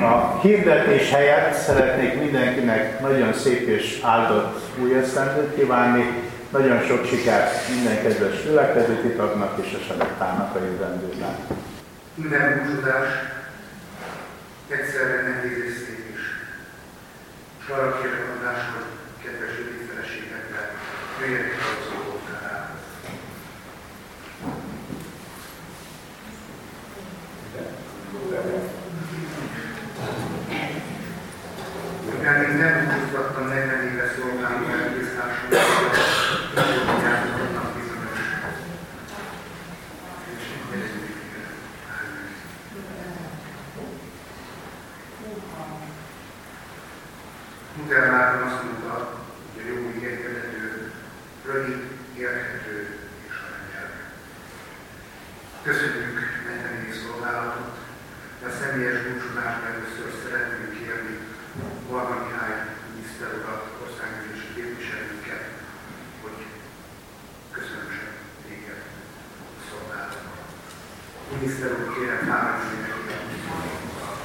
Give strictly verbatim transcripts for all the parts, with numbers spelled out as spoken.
A hirdetés helyett szeretnék mindenkinek nagyon szép és áldott új esztendőt kívánni, nagyon sok sikert minden kedves gyülekezeti tagnak és a Selektának a jövendőben. Minden búcsúzás egyszerre nehéz és szép is. És arra kérem a másod, kedves ügyi feleségekre, jöjjenek a szólókára. Mivel még nem búcsúztattam negyven éve szolgáló elkésztársammal, hogy játszottam bizonyos. Luther Márton azt mondta, hogy a jó igénykedető, rövid, érthető és aranyelv. Köszönjük negyven év szolgálatot, de a személyes búcsúzásra először szeretnénk kérni Varga Mihály miniszter urat, országgyűlési képviselőket, hogy köszönösen téged a szolgálatot. Miniszter úr, kérem fáradni neki a szolgálatot.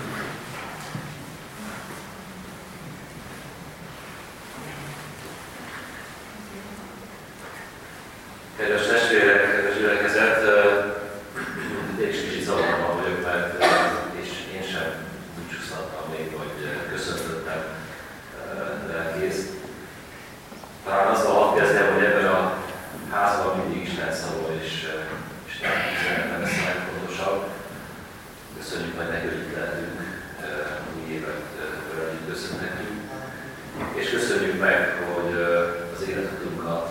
Kedves testvérek, kedves gyülekezet, én is kicsit zavarban vagyok, mert és én sem búcsúztattam még, vagy köszöntöttem lelkészt. Talán azzal hadd kezdjem, hogy ebben a házban mindig Isten szavó, és Isten üzenetem lesz a legfontosabb. Köszönjük, hogy nekünk itt lehetünk, új évet együtt köszönhetjük. És köszönjük meg, hogy az életutunkat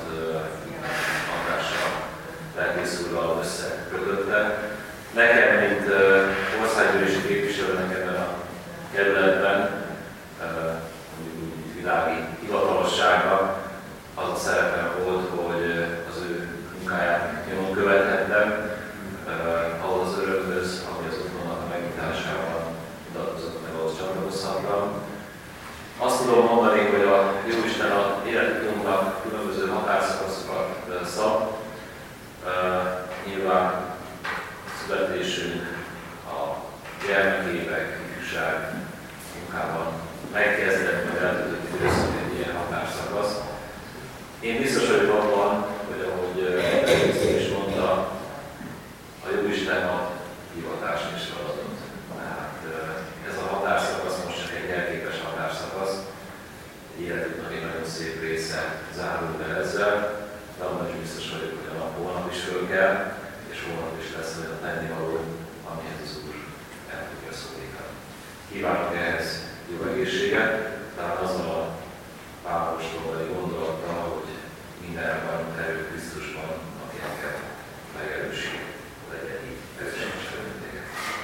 lelkész úrral összekötötte. Nekem, mint uh, országgyűlési képviselőnek ebben a kerületben, uh, úgy világi hivatalosságban az a szerepem volt, hogy az ő munkáját nyomon követhettem, uh, ahhoz az örömhöz, ahogy az otthonnak a megnyitásában mutatkozott meg, ahhoz csatlakozhattam. Azt tudom mondani, hogy a Jóisten az életunknak különböző határszakaszokat szab. Uh, nyilván születésünk, a gyermekévek, ifjúság munkában megkezdett, vagy eltöltött időszak egy ilyen határszakasz. Én biztos vagyok abban, hogy ahogy Krisztus is mondta, a Jóisten a hivatást és feladatot. Tehát uh, ez a határszakasz most csak egy jelképes határszakasz. Egy életünknek egy nagyon szép része zárul be ezzel. De abban is biztos vagyok, hogy a nap holnap is föl kell, és holnap is lesz olyan tennivaló, amihez az Úr el tudja szólítani. Kívánok ehhez jó egészséget, tehát azzal a pálapostolai gondolattal, hogy minden van erő Krisztusban, aki engem megerősít, legyen így. Erősítsen téged.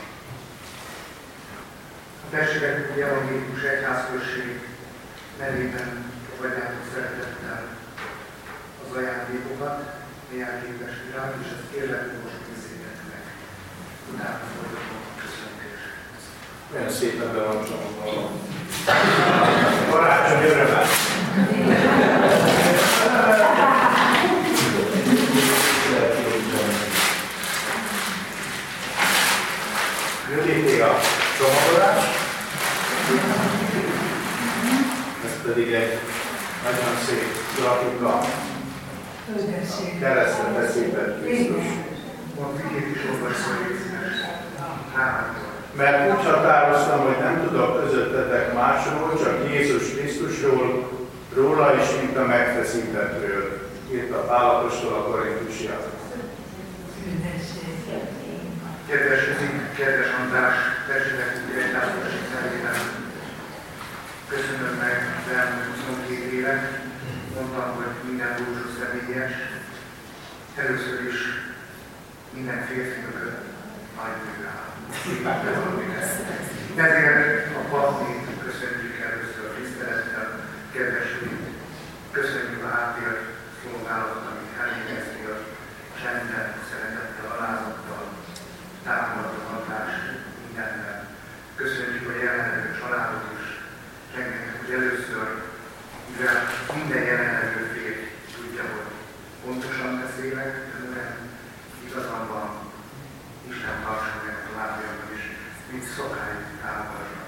A Pesti Evangélikus Egyházközség nevében fogadjátok szeretettel az ajándékokat, néhány képes virág, és ezt kérlek, hogy most nézzétek meg. Utána folytatom a köszöntés. Olyan szépen be van csomagolva. Karácsony örömmel! Rövidíték a csomagolás. Ez pedig egy nagyon szép grafika. Keresztre beszéltet Krisztus. Mert úgy határoztam, hogy nem tudok közöttetek másról, csak Jézus Krisztusról, róla is, mint a megfeszítettről, írta Pál apostol a Korintusiak. Kedves Üzik, kedves András, tessenek úgy egy társadalmi nevében. Köszönöm meg az elmúlt huszonkét évet. Mondtam, hogy minden búcsú személyes. Először is minden férfi mögött nagy bűnál. Ezért a papnét köszönjük először tisztelettel, kedvesült. Köszönjük a háttér szolgálatot, amit elvégeztél, csendben, szeretettel, alázattal, támogató hatást mindenben. Köszönjük a jelenlevő családot is, és engedjük, hogy először, mivel minden jelenlevő férj tudja, hogy pontosan beszélek, önben igazam van, Isten tartsa meg a lábjában is, mint szokáig támogatja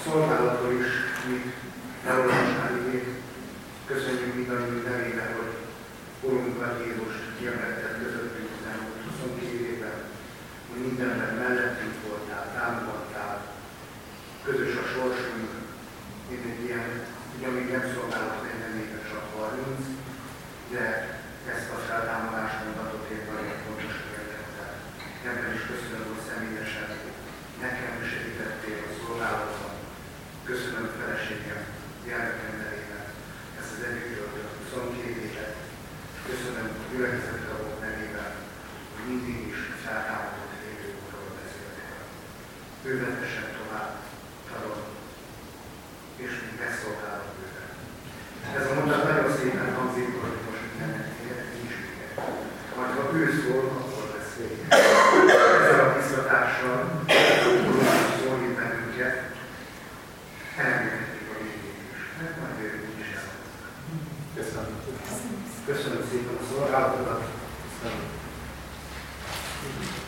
szolgálattól is, amit elolvasnál igét. Köszönjük mindannyiunk nevében, hogy Urunkat Jézust kiemelted közöttünk az elmúlt huszonkét évben, hogy mindenben mellettünk voltál, támogattál. Közös a sorsunk, mint egy ilyen, ugye még nem szolgálok negyven éve, csak harminc, de ezt a feltámadás mondatot én nagyon fontosnak értettem. Ebben is köszönöm, hogy személyesen nekem segítettél a szolgálatban. Köszönöm a feleségem, gyermekem nevében ezt az együttöltött huszonkét évet. Köszönöm a gyülekezettagok nevében, hogy mindig is feltámadott élőkről beszéltél. Bővetesen tovább tarom, és még megszolgálok bőven. Ez a mondat nagyon szépen hangzik, hogy most mindennek értek, nincs vége. Majd ha ő szól, akkor lesz vége. Ezzel a biztatással, hogy szólít bennünket, elmélkedik a végét is. Mert majd jövünk is el. Köszönöm. Köszönöm szépen a szolgálatodat. Köszönöm.